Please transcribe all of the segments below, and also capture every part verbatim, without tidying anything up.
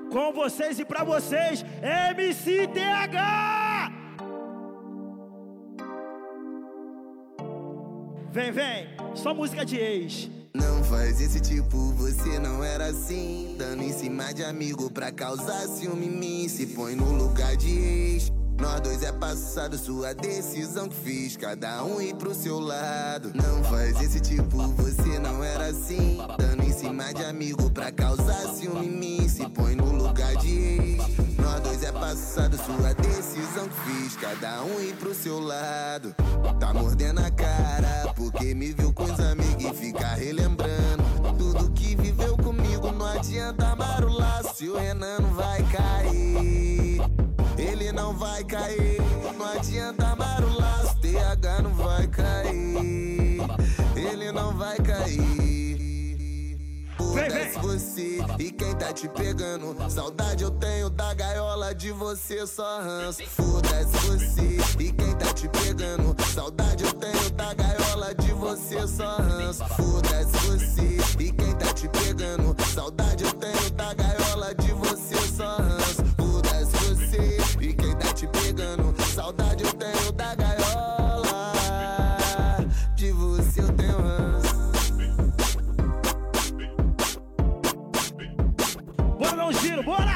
Com vocês e pra vocês, M C T H! Vem, vem, só música de ex. Não faz esse tipo, você não era assim. Dando em cima de amigo pra causar ciúme em mim. Se põe no lugar de ex. Nós dois é passado, sua decisão que fiz. Cada um ir pro seu lado. Não faz esse tipo, você não era assim. Dando em cima de amigo pra causar ciúme em mim. Se põe no lugar de ex. Nós dois é passado, sua decisão que fiz. Cada um ir pro seu lado. Tá mordendo a cara porque me viu com os amigos e fica relembrando tudo que viveu comigo. Não adianta marular se o Renan não vai cair. Ele não vai cair. Não adianta marular se o T H não vai cair. Ele não vai cair. Foda-se você e quem tá te pegando. Saudade eu tenho da gaiola, de você só ranço. Foda-se você e quem tá te pegando. Saudade eu tenho da gaiola, de você só ranço. Foda-se você e quem tá te pegando. Saudade eu tenho da gaiola, de você só ranço. Foda-se você e quem tá te pegando. Saudade eu tenho da gaiola, de você eu tenho ranço. Bora dar um giro, bora!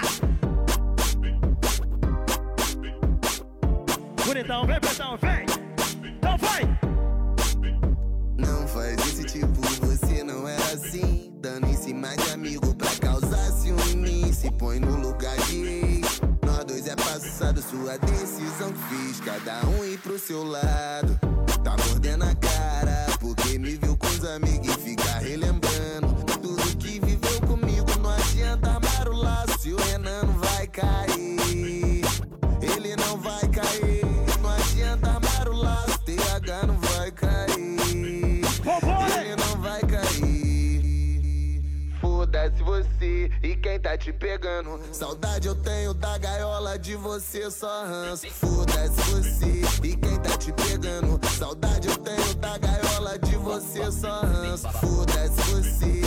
Bonitão, vem, pretão, vem! Então vai! Não faz esse tipo, você não era assim. Dando em cima de amigo pra causar ciúme em mim. Se põe no lugar de ex. Nós dois é passado, sua decisão que fiz. Cada um ir pro seu lado. Tá mordendo a cara porque me viu com os amigos e fica relembrando tudo que viveu comigo. Não adianta marular se o Renan não vai cair. Ele não vai cair. Não adianta marular se o T H não vai cair. Ele não vai cair. Foda-se você e quem tá te pegando. Saudade eu tenho da gaiola, de você só ranço. Foda-se você e quem tá te pegando. Saudade eu tenho da gaiola, de você só ranço. Foda-se você